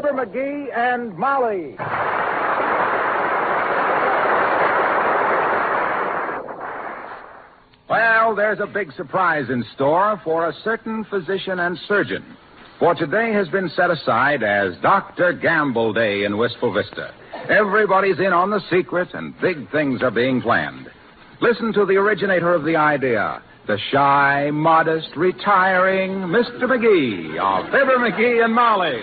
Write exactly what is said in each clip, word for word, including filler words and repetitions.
Fibber McGee and Molly. Well, there's a big surprise in store for a certain physician and surgeon. For today has been set aside as Doctor Gamble Day in Wistful Vista. Everybody's in on the secret, and big things are being planned. Listen to the originator of the idea, the shy, modest, retiring Mister McGee of Fibber McGee and Molly.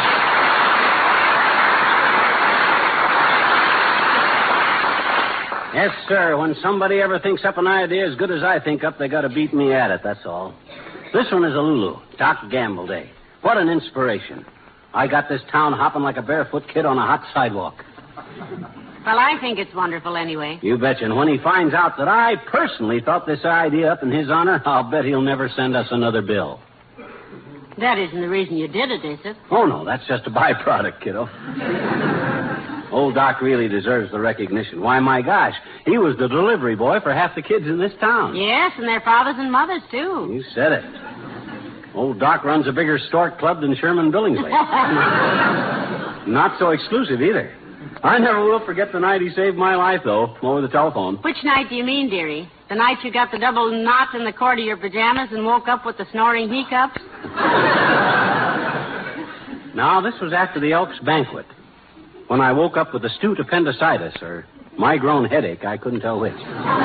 Yes, sir. When somebody ever thinks up an idea as good as I think up, they got to beat me at it, that's all. This one is a Lulu, Doc Gamble Day. What an inspiration. I got this town hopping like a barefoot kid on a hot sidewalk. Well, I think it's wonderful anyway. You betcha. And when he finds out that I personally thought this idea up in his honor, I'll bet he'll never send us another bill. That isn't the reason you did it, is it? Oh, no, that's just a byproduct, kiddo. Old Doc really deserves the recognition. Why, my gosh, he was the delivery boy for half the kids in this town. Yes, and their fathers and mothers, too. You said it. Old Doc runs a bigger stork club than Sherman Billingsley. Not so exclusive, either. I never will forget the night he saved my life, though, over the telephone. Which night do you mean, dearie? The night you got the double knot in the cord of your pajamas and woke up with the snoring hiccups? Now, this was after the Elks banquet, when I woke up with astute appendicitis, or my-grown headache, I couldn't tell which.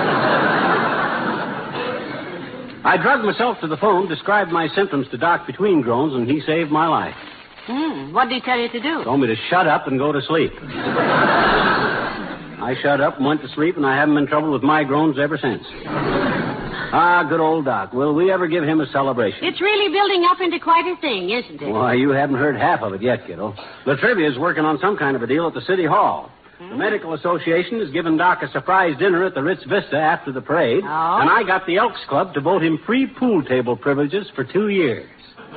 I drugged myself to the phone, described my symptoms to Doc between groans, and he saved my life. Hmm, what did he tell you to do? Told me to shut up and go to sleep. I shut up and went to sleep, and I haven't been in trouble with my groans ever since. Ah, good old Doc. Will we ever give him a celebration? It's really building up into quite a thing, isn't it? Why, you haven't heard half of it yet, kiddo. La Trivia's working on some kind of a deal at the City Hall. Hmm? The Medical Association has given Doc a surprise dinner at the Ritz Vista after the parade. Oh? And I got the Elks Club to vote him free pool table privileges for two years.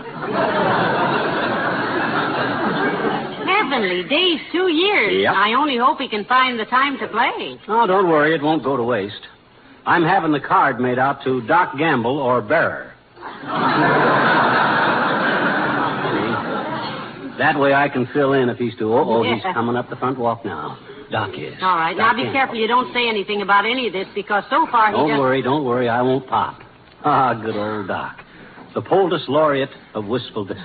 Heavenly days, two years. Yep. I only hope he can find the time to play. Oh, don't worry. It won't go to waste. I'm having the card made out to Doc Gamble or Bearer. That way I can fill in if he's too... Oh, oh, he's coming up the front walk now. Doc is. All right. Doc now, be Gamble. careful you don't say anything about any of this, because so far he Don't just... worry, don't worry. I won't pop. Ah, good old Doc. The poultice laureate of Wistful Vista.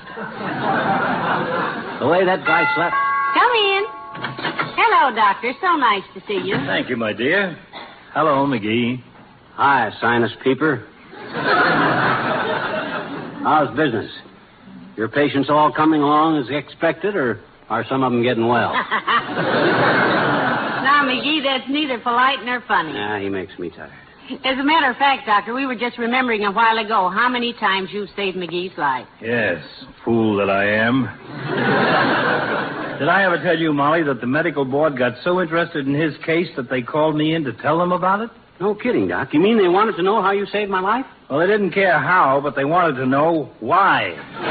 The way that guy slept... Come in. Hello, Doctor. So nice to see you. Thank you, my dear. Hello, McGee. Hi, Sinus Peeper. How's business? Your patients all coming along as expected, or are some of them getting well? Now, McGee, that's neither polite nor funny. Yeah, he makes me tired. As a matter of fact, Doctor, we were just remembering a while ago how many times you've saved McGee's life. Yes, fool that I am. Did I ever tell you, Molly, that the medical board got so interested in his case that they called me in to tell them about it? No kidding, Doc. You mean they wanted to know how you saved my life? Well, they didn't care how, but they wanted to know why.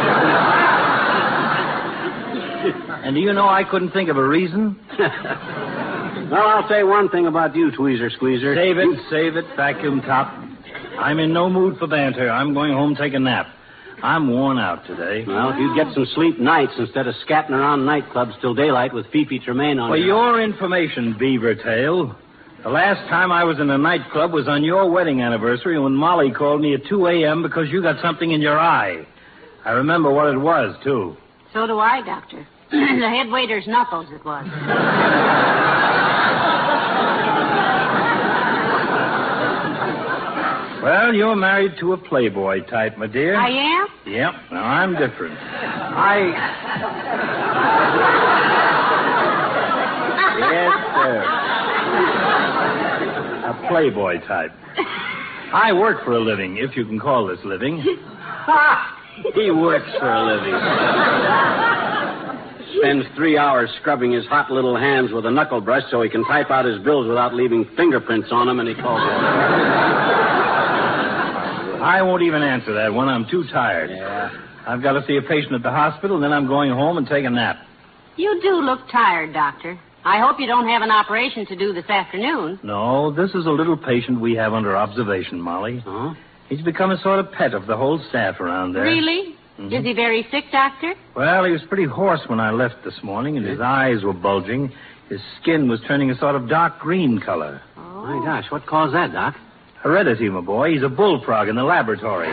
And do you know I couldn't think of a reason? Well, I'll say one thing about you, Tweezer Squeezer. Save it, save it, vacuum top. I'm in no mood for banter. I'm going home to take a nap. I'm worn out today. Well, if you'd get some sleep nights instead of scatting around nightclubs till daylight with Fifi Tremaine on For your... your information, Beaver Tail, the last time I was in a nightclub was on your wedding anniversary when Molly called me at two a.m. because you got something in your eye. I remember what it was, too. So do I, Doctor. The head waiter's knuckles, it was. Well, you're married to a playboy type, my dear. I am? Yep. Now, I'm different. I... Yes, sir. A playboy type. I work for a living, if you can call this living. He works for a living. Spends three hours scrubbing his hot little hands with a knuckle brush so he can type out his bills without leaving fingerprints on them, and he calls it. I won't even answer that one. I'm too tired. Yeah. I've got to see a patient at the hospital, then I'm going home and take a nap. You do look tired, Doctor. I hope you don't have an operation to do this afternoon. No, this is a little patient we have under observation, Molly. Huh? He's become a sort of pet of the whole staff around there. Really? Mm-hmm. Is he very sick, Doctor? Well, he was pretty hoarse when I left this morning, and his eyes were bulging. His skin was turning a sort of dark green color. Oh. My gosh, what caused that, Doc? Heredity, my boy. He's a bullfrog in the laboratory.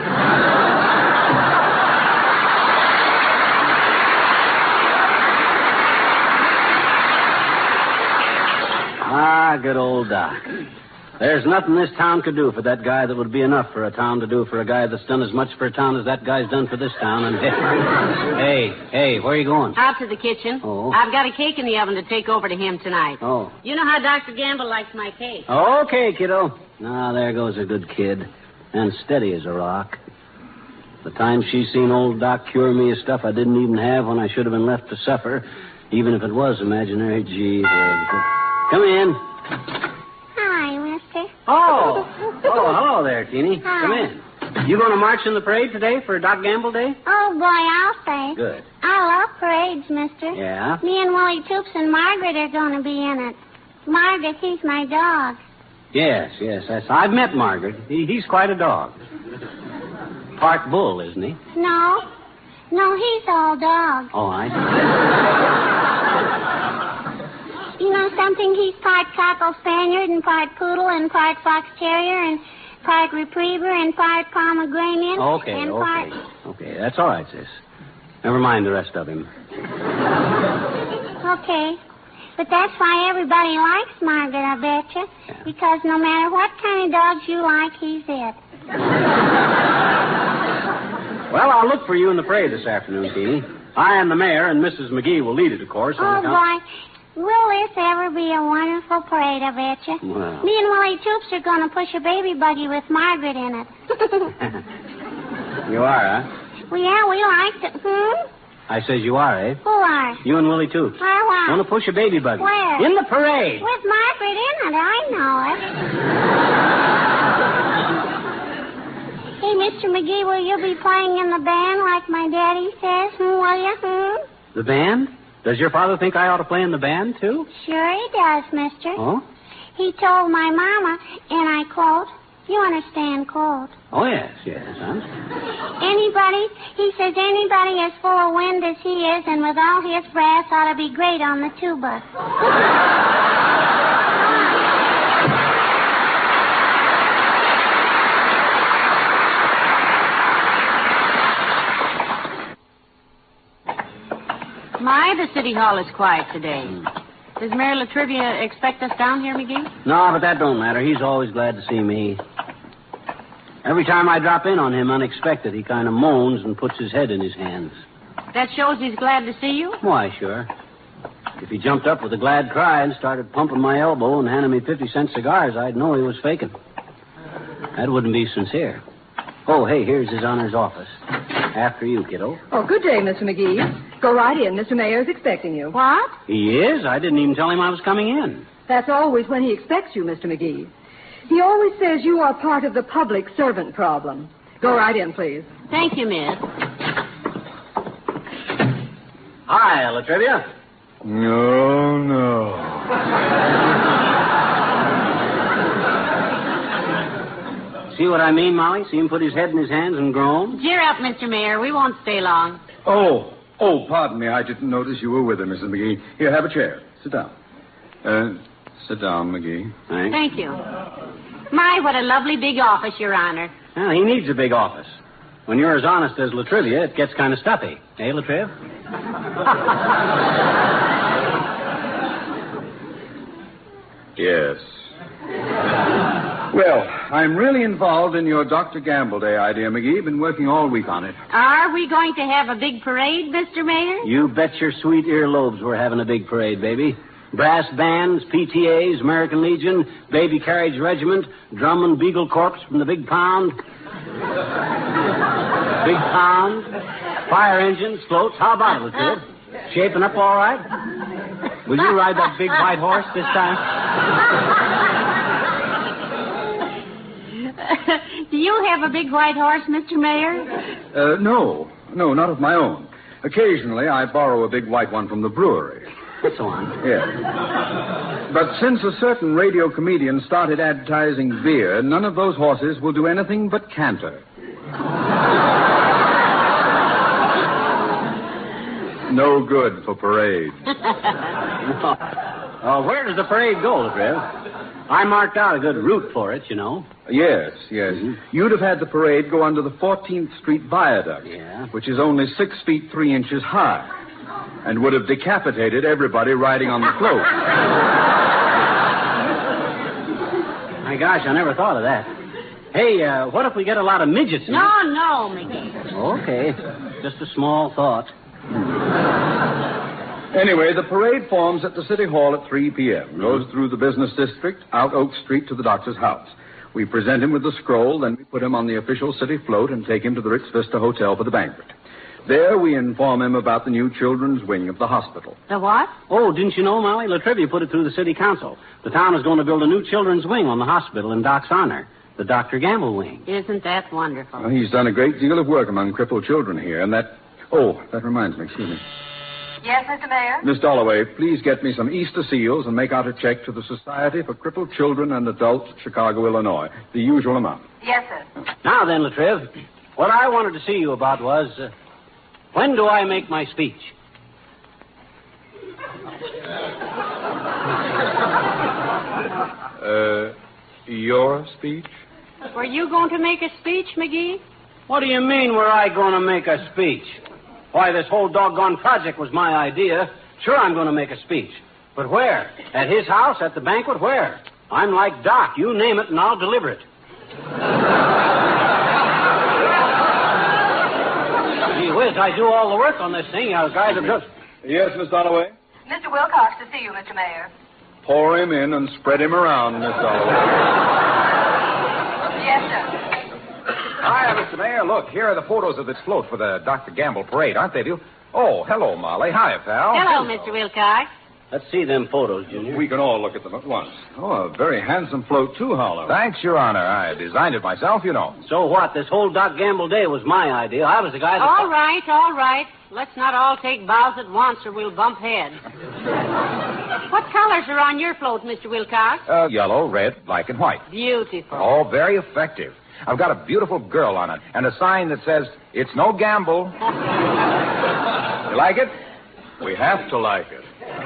Ah, good old Doc. There's nothing this town could do for that guy that would be enough for a town to do for a guy that's done as much for a town as that guy's done for this town. And hey, hey, where are you going? Out to the kitchen. Oh. I've got a cake in the oven to take over to him tonight. Oh. You know how Doctor Gamble likes my cake. Okay, kiddo. Now, there goes a good kid. And steady as a rock. The time she's seen old Doc cure me of stuff I didn't even have when I should have been left to suffer, even if it was imaginary. Gee, come in. Hi, mister. Oh. Oh, hello there, Teeny. Hi. Come in. You going to march in the parade today for Doc Gamble Day? Oh, boy, I'll say. Good. I love parades, mister. Yeah? Me and Willie Toops and Margaret are going to be in it. Margaret, he's my dog. Yes, yes. That's, I've met Margaret. He, he's quite a dog. Part bull, isn't he? No. No, he's all dog. Oh, I see. You know something? He's part Cocker Spaniel and part poodle and part fox terrier and part retriever and part pomegranate. Okay, and okay. part... Okay, that's all right, sis. Never mind the rest of him. Okay. But that's why everybody likes Margaret, I betcha. Yeah. Because no matter what kind of dogs you like, he's it. Well, I'll look for you in the parade this afternoon, Teeny. I and the mayor and Missus McGee will lead it, of course. Oh, on the boy. Will this ever be a wonderful parade, I betcha? Well. Me and Willie Toops are going to push a baby buggy with Margaret in it. You are, huh? Well, yeah, we like it. Hmm? I says you are, eh? Who are? You and Willie Toops. Where, what? Want to push a baby buggy? Where? In the parade. With Margaret in it, I know it. Hey, Mister McGee, will you be playing in the band like my daddy says? Hmm, will you? Hmm? The band? Does your father think I ought to play in the band, too? Sure he does, mister. Oh? He told my mama, and I quote, you understand, quote, Oh, yes, yes, huh? anybody, he says anybody as full of wind as he is and with all his brass ought to be great on the tuba. My, the city hall is quiet today. Does Mayor Latrivia expect us down here, McGee? No, but that don't matter. He's always glad to see me. Every time I drop in on him unexpected, he kind of moans and puts his head in his hands. That shows he's glad to see you? Why, sure. If he jumped up with a glad cry and started pumping my elbow and handing me fifty-cent cigars, I'd know he was faking. That wouldn't be sincere. Oh, hey, here's his honor's office. After you, kiddo. Oh, good day, Mister McGee. Go right in. Mister Mayor's expecting you. What? He is? I didn't even tell him I was coming in. That's always when he expects you, Mister McGee. He always says you are part of the public servant problem. Go right in, please. Thank you, miss. Hi, Latrivia. No, no. See what I mean, Molly? See him put his head in his hands and groan? Cheer up, Mister Mayor. We won't stay long. Oh, oh, pardon me. I didn't notice you were with her, Missus McGee. Here, have a chair. Sit down. Uh, sit down, McGee. Thanks. Thank you. My, what a lovely big office, Your Honor. Well, he needs a big office. When you're as honest as Latrivia, it gets kind of stuffy. Eh, Latriv? Yes. Well, I'm really involved in your Doctor Gamble Day idea, McGee. Been working all week on it. Are we going to have a big parade, Mister Mayor? You bet your sweet earlobes we're having a big parade, baby. Brass bands, P T As, American Legion, Baby Carriage Regiment, Drum and Beagle Corps from the Big Pound. Big Pound. Fire engines, floats. How about it, Latriv? Shaping up all right? Will you ride that big white horse this time? Do you have a big white horse, Mister Mayor? Uh, no. No, not of my own. Occasionally, I borrow a big white one from the brewery. That's the one. Yes. But since a certain radio comedian started advertising beer, none of those horses will do anything but canter. No good for parade. Uh, where does the parade go, Trev? I marked out a good route for it, you know. Yes, yes. Mm-hmm. You'd have had the parade go under the fourteenth Street Viaduct, Yeah. which is only six feet three inches high, and would have decapitated everybody riding on the float. My gosh, I never thought of that. Hey, uh, what if we get a lot of midgets in No, no, McGee. it? Okay. Just a small thought. Anyway, the parade forms at the City Hall at three p.m., goes through the business district, out Oak Street to the doctor's house. We present him with the scroll, then we put him on the official city float and take him to the Ritz Vista Hotel for the banquet. There we inform him about the new children's wing of the hospital. The what? Oh, didn't you know, Molly? Latrivia put it through the city council. The town is going to build a new children's wing on the hospital in Doc's honor, the Doctor Gamble wing. Isn't that wonderful? Well, he's done a great deal of work among crippled children here, and that... Oh, that reminds me, excuse me. Yes, Mister Mayor? Miss Dalloway, please get me some Easter seals and make out a check to the Society for Crippled Children and Adults, Chicago, Illinois. The usual amount. Yes, sir. Now then, Latriv, what I wanted to see you about was, uh, when do I make my speech? Uh, your speech? Were you going to make a speech, McGee? What do you mean, were I going to make a speech? Why, this whole doggone project was my idea. Sure, I'm going to make a speech. But where? At his house? At the banquet? Where? I'm like Doc. You name it, and I'll deliver it. Gee whiz, I do all the work on this thing. You guys are just... Yes, Miss Dalloway? Mister Wilcox to see you, Mister Mayor. Pour him in and spread him around, Miss Dalloway. Yes, sir. Hi, Mister Mayor. Look, here are the photos of this float for the Doctor Gamble parade, aren't they, Bill? Oh, hello, Molly. Hi, pal. Hello, Mister Wilcox. Let's see them photos, Junior. We can all look at them at once. Oh, a very handsome float, too, Harlow. Thanks, Your Honor. I designed it myself, you know. So what? This whole Doc Gamble day was my idea. I was the guy that... All right, all right. Let's not all take bows at once or we'll bump heads. What colors are on your float, Mister Wilcox? Uh, yellow, red, black, and white. Beautiful. All very effective. I've got a beautiful girl on it and a sign that says, "It's no gamble." You like it? We have to like it.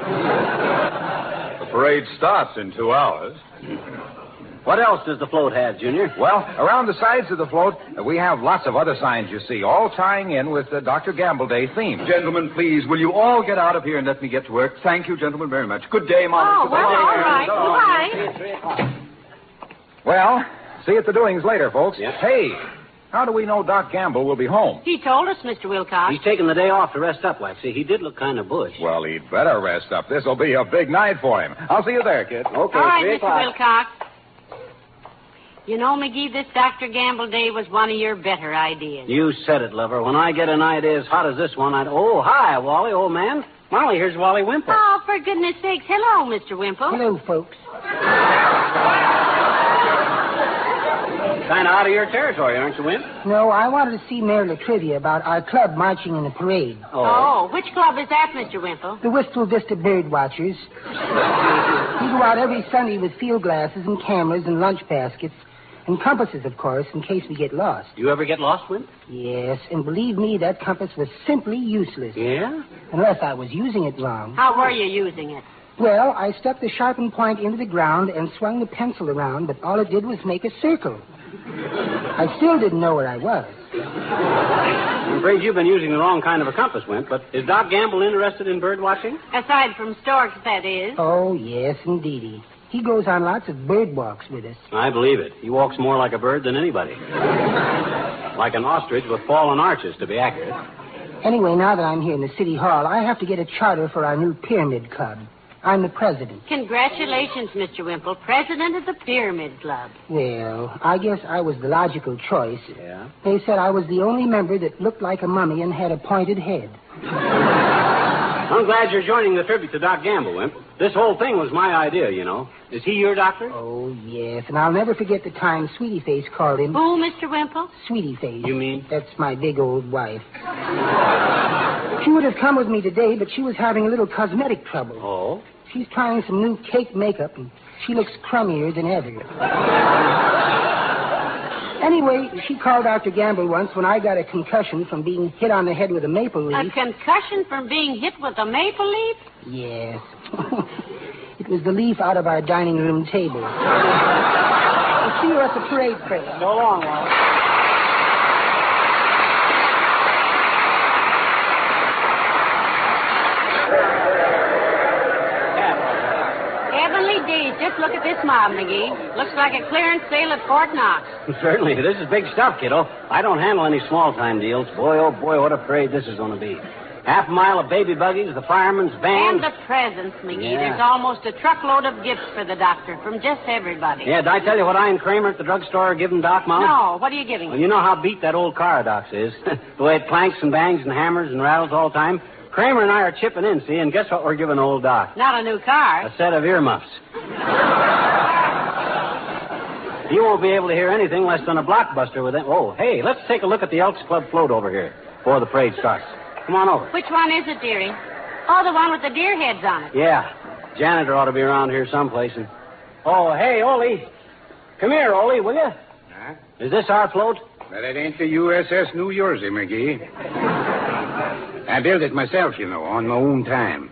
The parade starts in two hours. What else does the float have, Junior? Well, around the sides of the float, uh, we have lots of other signs, you see, all tying in with the Doctor Gamble Day theme. Gentlemen, please, will you all get out of here and let me get to work? Thank you, gentlemen, very much. Good day, Molly. Oh, Goodbye. well, all right. Goodbye. Well, see you at the doings later, folks. Yes. Hey, how do we know Doc Gamble will be home? He told us, Mister Wilcox. He's taking the day off to rest up, Waxy. He did look kind of bush. Well, he'd better rest up. This'll be a big night for him. I'll see you there, kid. Okay, All right, three Mister o'clock. Wilcox. You know, McGee, this Doctor Gamble Day was one of your better ideas. You said it, lover. When I get an idea as hot as this one, I'd... Oh, hi, Wally, old man. Molly, here's Wally Wimple. Oh, for goodness sakes. Hello, Mister Wimple. Hello, folks. Kind of out of your territory, aren't you, Wimp? No, I wanted to see Mayor Latrivia about our club marching in the parade. Oh, which club is that, Mister Wimple? The Wistful Vista Bird Watchers. We go out every Sunday with field glasses and cameras and lunch baskets. And compasses, of course, in case we get lost. You ever get lost, Wimp? Yes, and believe me, that compass was simply useless. Yeah? Unless I was using it wrong. How were you using it? Well, I stuck the sharpened point into the ground and swung the pencil around, but all it did was make a circle. I still didn't know where I was. I'm afraid you've been using the wrong kind of a compass, Wimp, but is Doc Gamble interested in bird watching? Aside from storks, that is. Oh, yes, indeedy. He goes on lots of bird walks with us. I believe it. He walks more like a bird than anybody. Like an ostrich with fallen arches, to be accurate. Anyway, now that I'm here in the city hall, I have to get a charter for our new pyramid club. I'm the president. Congratulations, Mister Wimple, president of the Pyramid Club. Well, I guess I was the logical choice. Yeah? They said I was the only member that looked like a mummy and had a pointed head. I'm glad you're joining the tribute to Doc Gamble, Wimp. This whole thing was my idea, you know. Is he your doctor? Oh, yes, and I'll never forget the time Sweetie Face called him. Who, Mister Wimple? Sweetie Face. You mean? That's my big old wife. She would have come with me today, but she was having a little cosmetic trouble. Oh? She's trying some new cake makeup, and she looks crummier than ever. Anyway, she called Doctor Gamble once when I got a concussion from being hit on the head with a maple A leaf. concussion from being hit with a maple leaf? Yes. It was the leaf out of our dining room table. I'll see you at the parade, Fred. So long, Walt. Heavenly days, just look at this mob, McGee. Looks like a clearance sale at Fort Knox. Certainly. This is big stuff, kiddo. I don't handle any small-time deals. Boy, oh, boy, what a parade this is going to be. Half a mile of baby buggies, the fireman's band. And the presents, McGee. Yeah. There's almost a truckload of gifts for the doctor from just everybody. Yeah, did I tell you what I and Kramer at the drugstore are giving Doc, Molly? No, what are you giving Well, him? you know how beat that old car of Doc's is. The way it clanks and bangs and hammers and rattles all the time. Kramer and I are chipping in, see, and guess what we're giving old Doc? Not a new car. A set of earmuffs. You won't be able to hear anything less than a blockbuster with it. Oh, hey, let's take a look at the Elks Club float over here before the parade starts. Come on over. Which one is it, dearie? Oh, the one with the deer heads on it. Yeah. Janitor ought to be around here someplace. And... Oh, hey, Ole. Come here, Ole, will you? Huh? Is this our float? But it ain't the U S S New Jersey, McGee. I built it myself, you know, on my own time.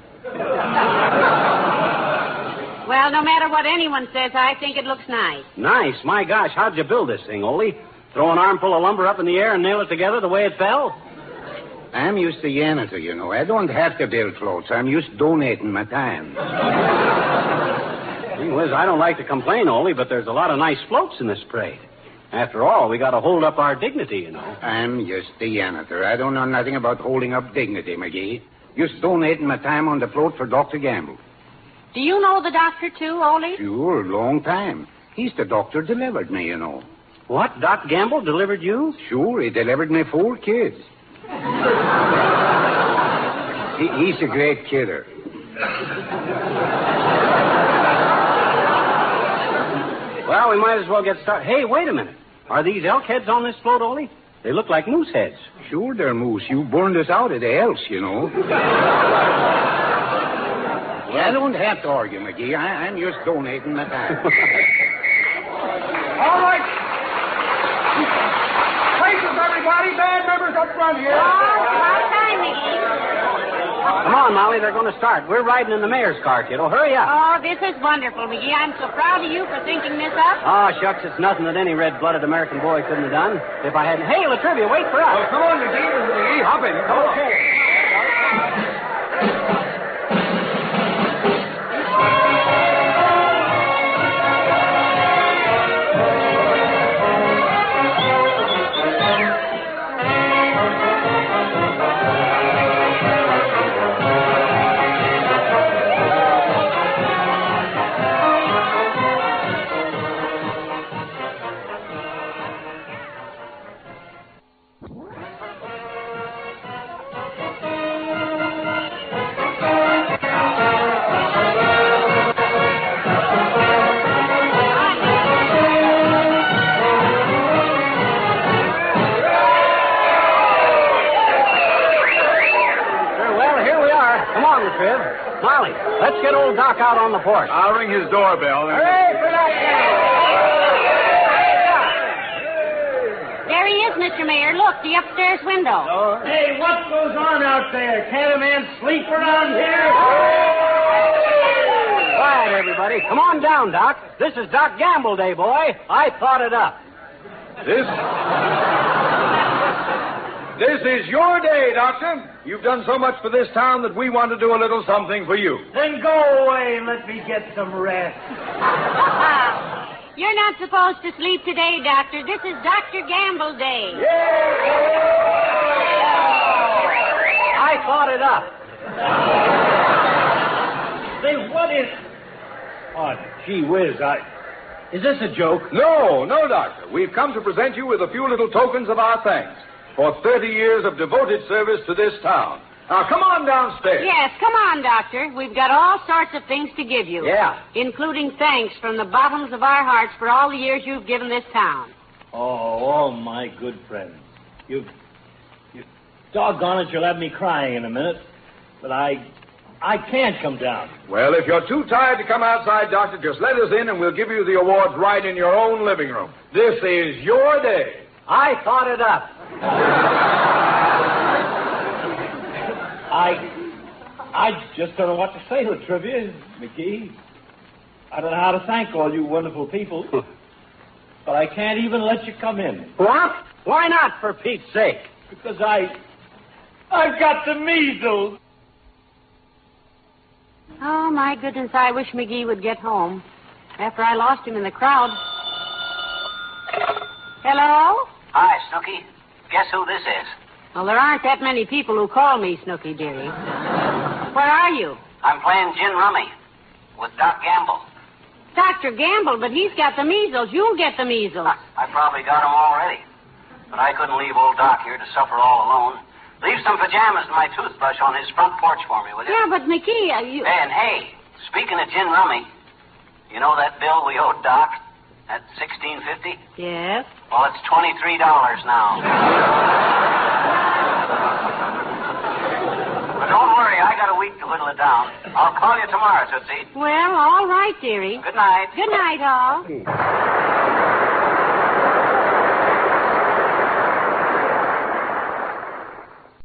Well, no matter what anyone says, I think it looks nice. Nice. My gosh, how'd you build this thing, Ole? Throw an armful of lumber up in the air and nail it together the way it fell? I'm used to janitor, you know. I don't have to build floats. I'm used to donating my time. Gee whiz, I don't like to complain, Ole, but there's a lot of nice floats in this parade. After all, we got to hold up our dignity, you know. I'm just a janitor. I don't know nothing about holding up dignity, McGee. Just donating my time on the float for Doctor Gamble. Do you know the doctor, too, Ole? Sure, long time. He's the doctor delivered me, you know. What? Doc Gamble delivered you? Sure, he delivered me four kids. he, he's a great kidder. Well, we might as well get started. Hey, wait a minute. Are these elk heads on this float, Ole? They look like moose heads. Sure, they're moose. You burned us out of the elks, you know. Well, I don't have to argue, McGee. I, I'm just donating my time. All right. Places, everybody. Band members up front here. Oh, about time, McGee. Come on, Molly. They're going to start. We're riding in the mayor's car, kiddo. Hurry up. Oh, this is wonderful, McGee. I'm so proud of you for thinking this up. Oh, shucks. It's nothing that any red-blooded American boy couldn't have done. If I hadn't... Hey, Latrivia, wait for us. Oh, come on, McGee. McGee, hop in. Come on. Molly, let's get old Doc out on the porch. I'll ring his doorbell. Hooray for that There he is, Mister Mayor. Look, the upstairs window. Oh. Hey, what goes on out there? Can't a man sleep around here? Quiet, everybody. Come on down, Doc. This is Doc Gamble Day, boy. I thought it up. This... This is your day, Doctor. You've done so much for this town that we want to do a little something for you. Then go away and let me get some rest. You're not supposed to sleep today, Doctor. This is Doctor Gamble Day. I thought it up. Say, what is... Oh, gee whiz, I... Is this a joke? No, no, Doctor. We've come to present you with a few little tokens of our thanks for thirty years of devoted service to this town. Now, come on downstairs. Yes, come on, Doctor. We've got all sorts of things to give you. Yeah. Including thanks from the bottoms of our hearts for all the years you've given this town. Oh, all my good friends. You... You... Doggone it, you'll have me crying in a minute. But I... I can't come down. Well, if you're too tired to come outside, Doctor, just let us in and we'll give you the awards right in your own living room. This is your day. I thought it up. I I just don't know what to say, Latrivia, McGee. I don't know how to thank all you wonderful people. But I can't even let you come in. What? Why not, for Pete's sake? Because I... I've got the measles. Oh, my goodness, I wish McGee would get home. After I lost him in the crowd. Hello? Hi, Snooky. Guess who this is? Well, there aren't that many people who call me Snooky, dearie. Where are you? I'm playing gin rummy with Doc Gamble. Doctor Gamble, but he's got the measles. You'll get the measles. I probably got them already. But I couldn't leave old Doc here to suffer all alone. Leave some pajamas and my toothbrush on his front porch for me, will you? Yeah, but McGee, uh, you... And hey, speaking of gin rummy, you know that bill we owed Doc? At sixteen fifty? Yes? Well, it's twenty-three dollars now. But don't worry, I got a week to whittle it down. I'll call you tomorrow, Tootsie. Well, all right, dearie. Good night. Good night, all.